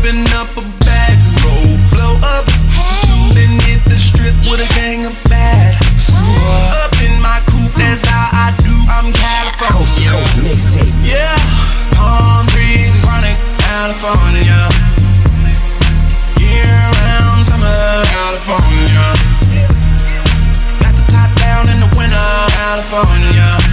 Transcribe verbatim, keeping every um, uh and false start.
open up a back road, blow up, then hit the strip with a gang of bad. Up in my coupe, that's how I do. I'm California. Coast to coast mixtape. Yeah, palm trees and chronic California. Year round summer California. Got the top down in the winter California.